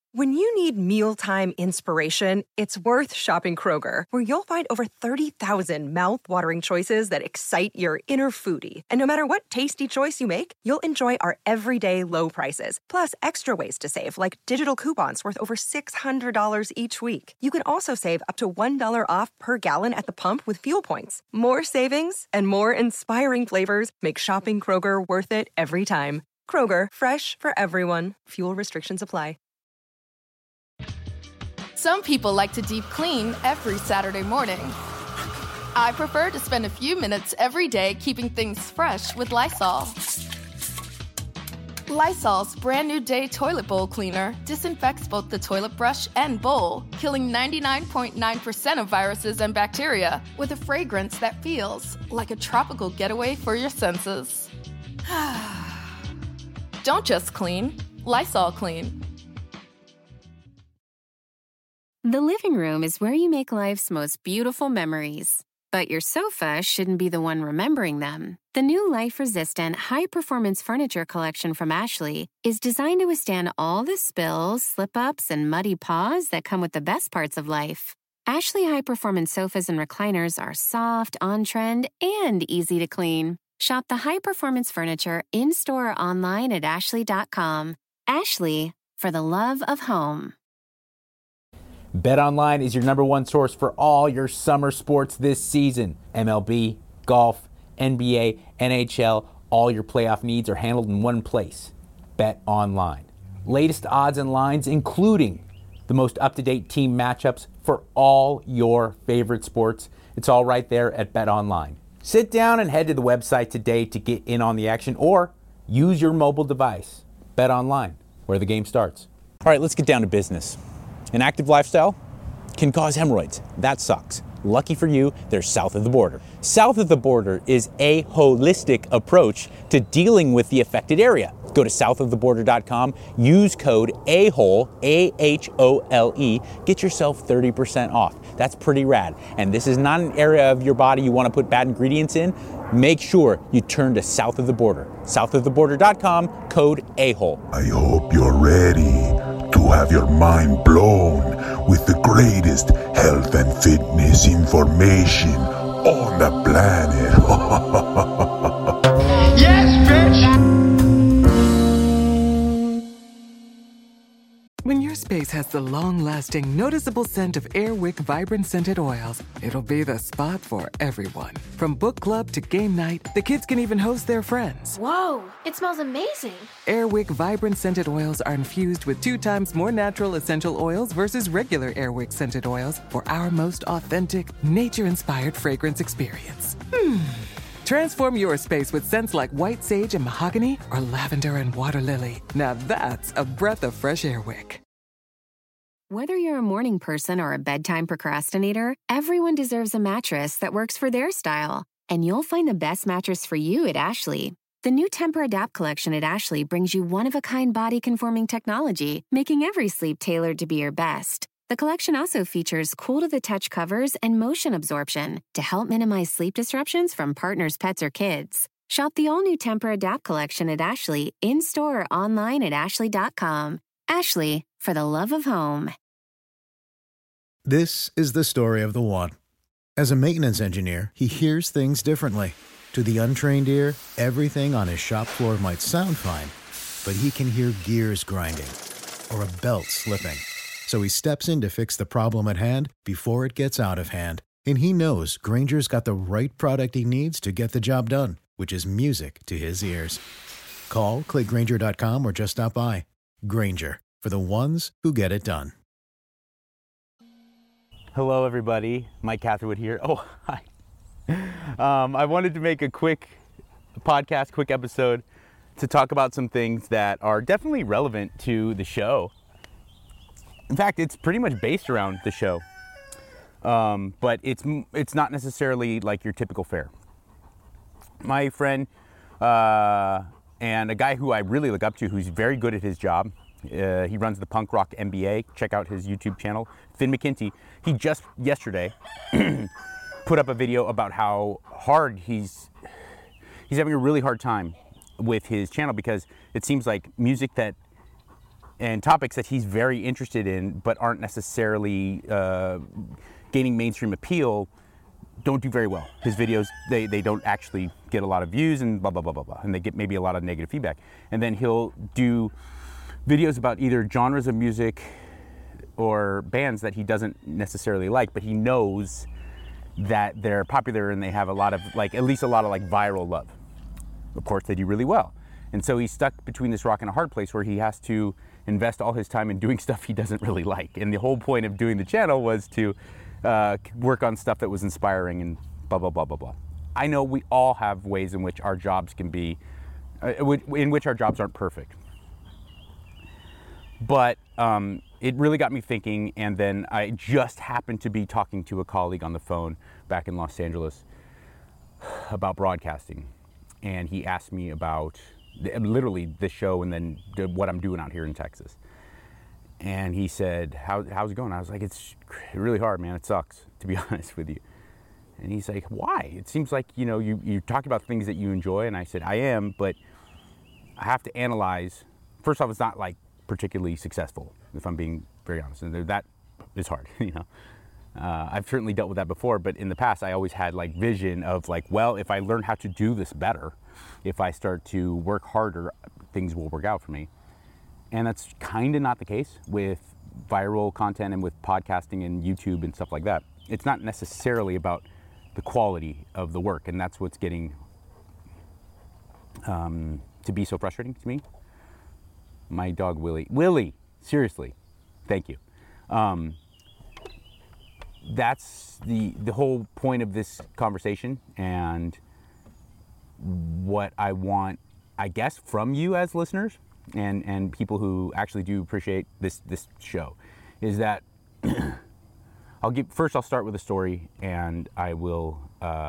When you need mealtime inspiration, it's worth shopping Kroger, where you'll find over 30,000 mouth-watering choices that excite your inner foodie. And no matter what tasty choice you make, you'll enjoy our everyday low prices, plus extra ways to save, like digital coupons worth over $600 each week. You can also save up to $1 off per gallon at the pump with fuel points. More savings and more inspiring flavors make shopping Kroger worth it every time. Kroger, fresh for everyone. Fuel restrictions apply. Some people like to deep clean every Saturday morning. I prefer to spend a few minutes every day keeping things fresh with Lysol. Lysol's brand new Day Toilet Bowl Cleaner disinfects both the toilet brush and bowl, killing 99.9% of viruses and bacteria with a fragrance that feels like a tropical getaway for your senses. Don't just clean, Lysol clean. The living room is where you make life's most beautiful memories. But your sofa shouldn't be the one remembering them. The new life-resistant, high-performance furniture collection from Ashley is designed to withstand all the spills, slip-ups, and muddy paws that come with the best parts of life. Ashley high-performance sofas and recliners are soft, on-trend, and easy to clean. Shop the high-performance furniture in-store or online at ashley.com. Ashley, for the love of home. BetOnline is your number one source for all your summer sports this season. MLB, golf, NBA, NHL, all your playoff needs are handled in one place. BetOnline. Latest odds and lines, including the most up-to-date team matchups for all your favorite sports. It's all right there at BetOnline. Sit down and head to the website today to get in on the action, or use your mobile device. BetOnline, where the game starts. All right, let's get down to business. An active lifestyle can cause hemorrhoids. That sucks. Lucky for you, they're south of the border. South of the border is a holistic approach to dealing with the affected area. Go to southoftheborder.com, use code AHOLE, A-H-O-L-E, get yourself 30% off. That's pretty rad. And this is not an area of your body you want to put bad ingredients in. Make sure you turn to South of the Border. Southoftheborder.com, code AHOLE. I hope you're ready to have your mind blown with the greatest health and fitness information on the planet. Yes, bitch! When your space has the long-lasting, noticeable scent of Air Wick Vibrant Scented Oils, it'll be the spot for everyone. From book club to game night, the kids can even host their friends. Whoa, it smells amazing. Air Wick Vibrant Scented Oils are infused with 2 times more natural essential oils versus regular Air Wick Scented Oils for our most authentic, nature-inspired fragrance experience. Transform your space with scents like white sage and mahogany or lavender and water lily. Now that's a breath of fresh Air Wick. Whether you're a morning person or a bedtime procrastinator, everyone deserves a mattress that works for their style. And you'll find the best mattress for you at Ashley. The new Temper-Adapt collection at Ashley brings you one-of-a-kind body-conforming technology, making every sleep tailored to be your best. The collection also features cool-to-the-touch covers and motion absorption to help minimize sleep disruptions from partners, pets, or kids. Shop the all-new Temper-Adapt collection at Ashley, in-store or online at ashley.com. Ashley, for the love of home. This is the story of the one. As a maintenance engineer, he hears things differently. To the untrained ear, everything on his shop floor might sound fine, but he can hear gears grinding or a belt slipping. So he steps in to fix the problem at hand before it gets out of hand. And he knows Grainger's got the right product he needs to get the job done, which is music to his ears. Call, click Grainger.com, or just stop by. Grainger, for the ones who get it done. Hello, everybody. Mike Catherwood here. Oh, hi. I wanted to make a quick podcast, quick episode to talk about some things that are definitely relevant to the show. In fact, it's pretty much based around the show, but it's not necessarily like your typical fare. My friend and a guy who I really look up to, who's very good at his job, he runs the Punk Rock MBA. Check out his YouTube channel, Finn McKenty. He just yesterday put up a video about how hard he's having a really hard time with his channel, because it seems like music that and topics that he's very interested in, but aren't necessarily gaining mainstream appeal, don't do very well. His videos, they don't actually get a lot of views and blah, blah, blah, blah, blah. And they get maybe a lot of negative feedback. And then he'll do videos about either genres of music or bands that he doesn't necessarily like, but he knows that they're popular and they have a lot of at least a lot of viral love. Of course, they do really well. And so he's stuck between this rock and a hard place where he has to invest all his time in doing stuff he doesn't really like. And the whole point of doing the channel was to work on stuff that was inspiring and blah, blah, blah, blah, blah. I know we all have ways in which our jobs can be, in which our jobs aren't perfect. But it really got me thinking, and then I just happened to be talking to a colleague on the phone back in Los Angeles about broadcasting. And he asked me about literally this show and then what I'm doing out here in Texas. And he said, how's it going? I was like, it's really hard, man. It sucks, to be honest with you. And he's like, why? It seems like, you talk about things that you enjoy. And I said, I am, but I have to analyze. First off, it's not particularly successful, if I'm being very honest. And that is hard, I've certainly dealt with that before, but in the past, I always had vision of well, if I learn how to do this better, if I start to work harder, things will work out for me. And that's kind of not the case with viral content and with podcasting and YouTube and stuff like that. It's not necessarily about the quality of the work, and that's what's getting to be so frustrating to me. My dog, Willie, seriously, thank you. That's the whole point of this conversation, and what I want, I guess, from you as listeners and people who actually do appreciate this show, is that I'll start with a story, and I will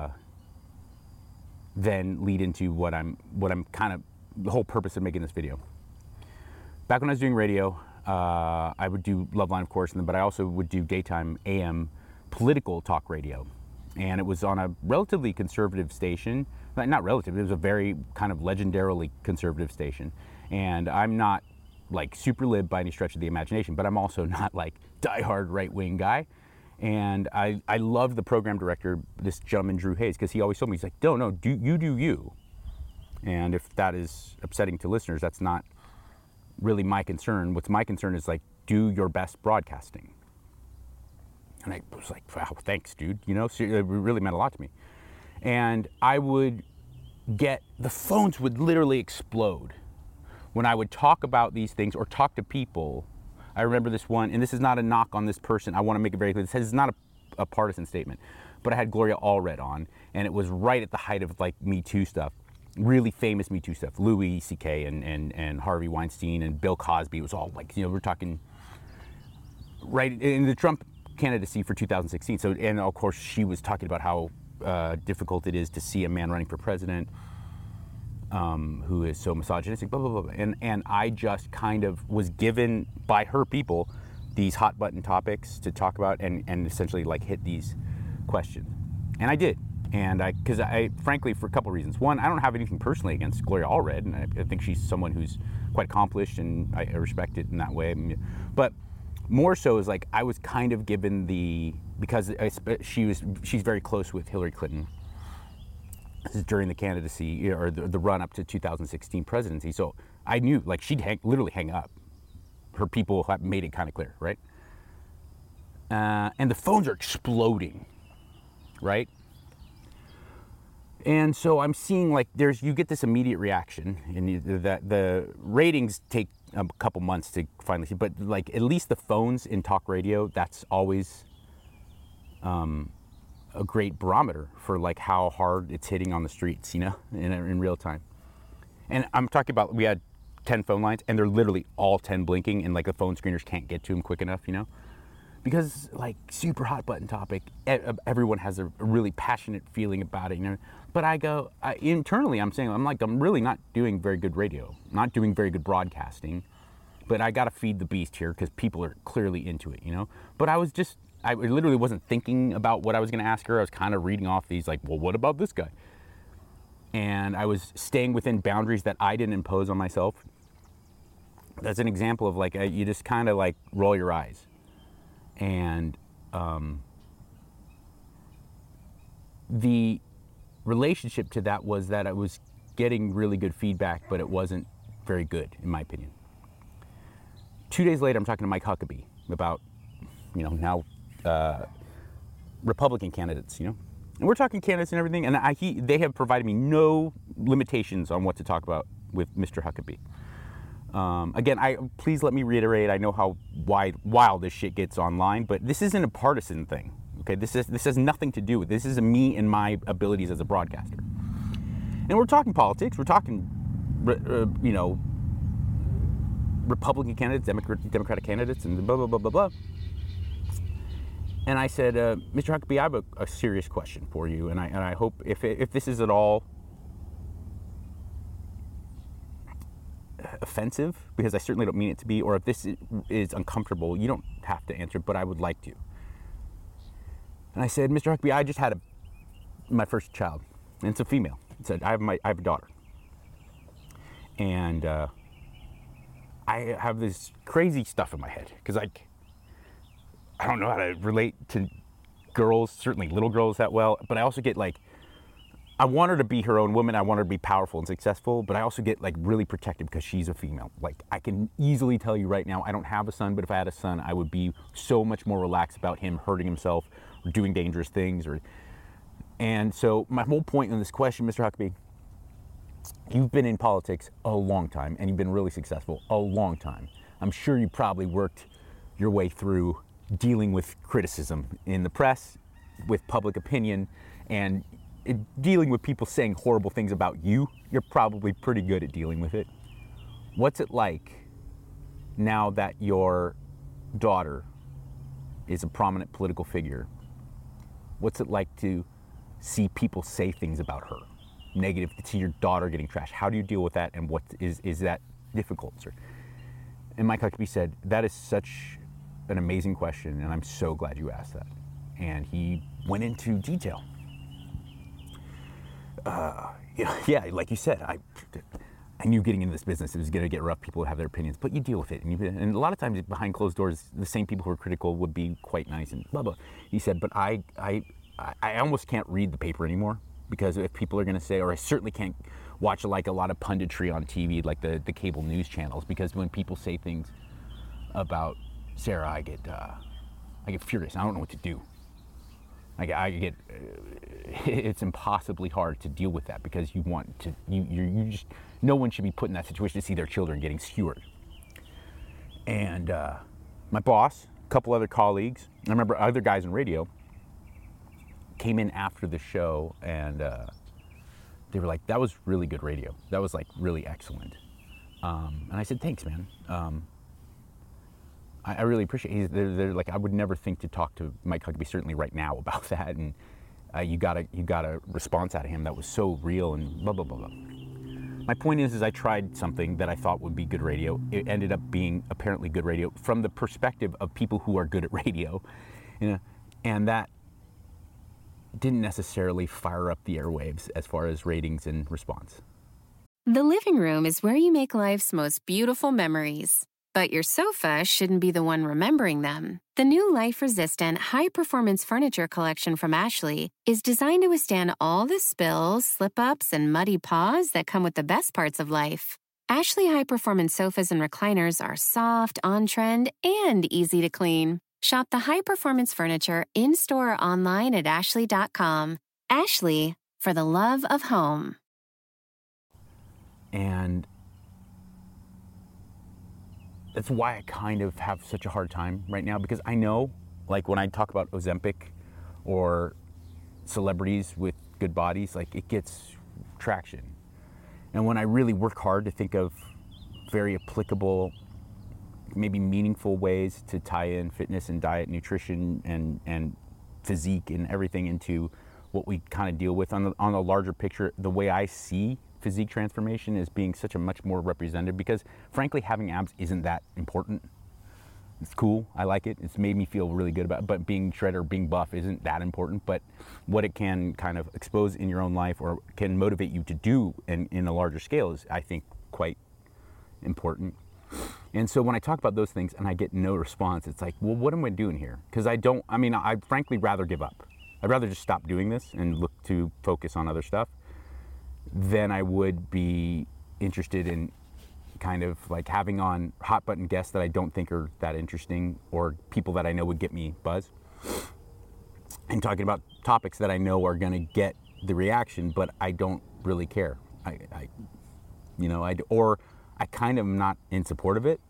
then lead into what I'm kind of the whole purpose of making this video. Back when I was doing radio, I would do Loveline, of course, but I also would do daytime AM political talk radio. And it was on a relatively conservative station. Not relative, it was a very kind of legendarily conservative station. And I'm not super lib by any stretch of the imagination, but I'm also not diehard right-wing guy. And I loved the program director, this gentleman, Drew Hayes, because he always told me, he's like, no, do you. And if that is upsetting to listeners, that's not really my concern. What's my concern is do your best broadcasting. And I was like, wow, thanks, dude. So it really meant a lot to me. And I would the phones would literally explode when I would talk about these things or talk to people. I remember this one, and this is not a knock on this person. I want to make it very clear. This is not a partisan statement, but I had Gloria Allred on, and it was right at the height of Me Too stuff. Really famous Me Too stuff. Louis C.K. and Harvey Weinstein and Bill Cosby. It was all we're talking right in the Trump candidacy for 2016. So, and of course, she was talking about how difficult it is to see a man running for president who is so misogynistic, blah, blah, blah. And I just kind of was given by her people these hot button topics to talk about and essentially hit these questions. And I did. And because I frankly, for a couple of reasons. One, I don't have anything personally against Gloria Allred, and I think she's someone who's quite accomplished, and I respect it in that way. But more so is I was kind of given because she's very close with Hillary Clinton. This is during the candidacy or the run up to 2016 presidency. So I knew she'd literally hang up. Her people have made it kind of clear, right? And the phones are exploding, right? And so I'm seeing you get this immediate reaction, and that the ratings take a couple months to finally see, but at least the phones in talk radio, that's always a great barometer for how hard it's hitting on the streets, in real time. And I'm talking about, we had 10 phone lines, and they're literally all 10 blinking, and the phone screeners can't get to them quick enough, because super hot button topic, everyone has a really passionate feeling about it, But internally I'm saying, I'm really not doing very good radio, not doing very good broadcasting, but I got to feed the beast here because people are clearly into it, But I literally wasn't thinking about what I was going to ask her. I was kind of reading off these well, what about this guy? And I was staying within boundaries that I didn't impose on myself. that's an example of like, you just kind of like roll your eyes. And the relationship to that was that I was getting really good feedback, but it wasn't very good, in my opinion. 2 days later, I'm talking to Mike Huckabee about, now Republican candidates, and we're talking candidates and everything, and they have provided me no limitations on what to talk about with Mr. Huckabee. Again, please let me reiterate, I know how wild this shit gets online, but this isn't a partisan thing, okay? This has nothing to do with, this is me and my abilities as a broadcaster. And we're talking politics, we're talking, Republican candidates, Democratic candidates, and blah, blah, blah, blah, blah. And I said, Mr. Huckabee, I have a serious question for you, and I hope if this is at all offensive, because I certainly don't mean it to be, or if this is uncomfortable, you don't have to answer, but I would like to. And I said, Mr. Huckabee, I just had my first child, and it's a female. I said, I have a daughter, and I have this crazy stuff in my head because I don't know how to relate to girls, certainly little girls that well, but I also get like, I want her to be her own woman. I want her to be powerful and successful, but I also get like really protective because she's a female. Like, I can easily tell you right now, I don't have a son, but if I had a son, I would be so much more relaxed about him hurting himself or doing dangerous things. And so my whole point in this question, Mr. Huckabee, you've been in politics a long time and you've been really successful a long time. I'm sure you probably worked your way through dealing with criticism in the press, with public opinion, and dealing with people saying horrible things about you. You're probably pretty good at dealing with it. What's it like now that your daughter is a prominent political figure? What's it like to see people say things about her, negative, to see your daughter getting trashed? How do you deal with that, and what is that difficult, sir? And Mike Huckabee said, that is such an amazing question, and I'm so glad you asked that. And he went into detail. Yeah, like you said, I knew getting into this business it was going to get rough. People would have their opinions, but you deal with it. And a lot of times behind closed doors, the same people who are critical would be quite nice and blah, blah. He said, but I almost can't read the paper anymore because if people are going to say, or I certainly can't watch like a lot of punditry on TV, like the cable news channels, because when people say things about Sarah, I get furious. I don't know what to do. It's impossibly hard to deal with that because you just, no one should be put in that situation to see their children getting skewered. And my boss, a couple other colleagues, I remember other guys in radio, came in after the show and they were like, that was really good radio. That was like really excellent. And I said, thanks, man. I really appreciate it. They're like, I would never think to talk to Mike Huckabee certainly right now about that, and you got a response out of him that was so real and blah blah blah blah. My point is I tried something that I thought would be good radio. It ended up being apparently good radio from the perspective of people who are good at radio, and that didn't necessarily fire up the airwaves as far as ratings and response. The living room is where you make life's most beautiful memories. But your sofa shouldn't be the one remembering them. The new life-resistant, high-performance furniture collection from Ashley is designed to withstand all the spills, slip-ups, and muddy paws that come with the best parts of life. Ashley high-performance sofas and recliners are soft, on-trend, and easy to clean. Shop the high-performance furniture in-store or online at ashley.com. Ashley, for the love of home. And that's why I kind of have such a hard time right now, because I know, like when I talk about Ozempic or celebrities with good bodies, like it gets traction. And when I really work hard to think of very applicable, maybe meaningful ways to tie in fitness and diet, nutrition and physique and everything into what we kind of deal with on the larger picture, the way I see physique transformation is being such a much more representative, because frankly having abs isn't that important. It's cool, I like it, it's made me feel really good about it, but being shredded or being buff isn't that important. But what it can kind of expose in your own life or can motivate you to do in a larger scale is, I think, quite important. And so when I talk about those things and I get no response, it's like, well, what am I doing here? Because I'd frankly rather give up. I'd rather just stop doing this and look to focus on other stuff than I would be interested in kind of like having on hot button guests that I don't think are that interesting, or people that I know would get me buzz, and talking about topics that I know are going to get the reaction, but I don't really care. I kind of am not in support of it.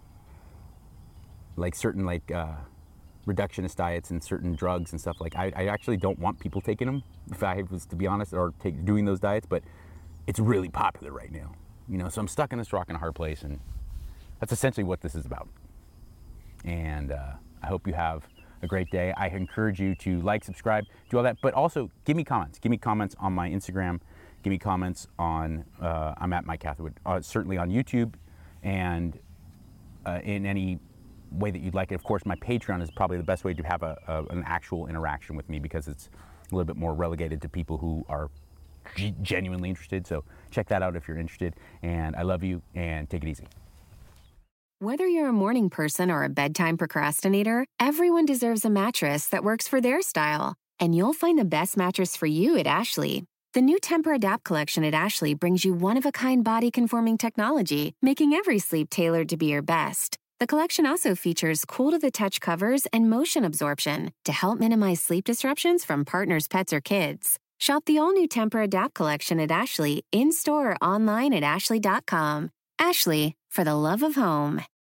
Like certain reductionist diets and certain drugs and stuff, like I actually don't want people taking them, if I was to be honest, or doing those diets, but it's really popular right now, so I'm stuck in this rock and a hard place, and that's essentially what this is about. And I hope you have a great day. I encourage you to like, subscribe, do all that, but also give me comments on my Instagram, give me comments on I'm at Mike Catherwood, certainly on YouTube, and in any way that you'd like it. Of course, my Patreon is probably the best way to have an actual interaction with me, because it's a little bit more relegated to people who are genuinely interested. So check that out if you're interested. And I love you, and take it easy. Whether you're a morning person or a bedtime procrastinator, everyone deserves a mattress that works for their style. And you'll find the best mattress for you at Ashley. The new Tempur-Adapt collection at Ashley brings you one-of-a-kind body-conforming technology, making every sleep tailored to be your best. The collection also features cool-to-the-touch covers and motion absorption to help minimize sleep disruptions from partners, pets, or kids. Shop the all-new Tempur-Adapt collection at Ashley, in-store or online at ashley.com. Ashley, for the love of home.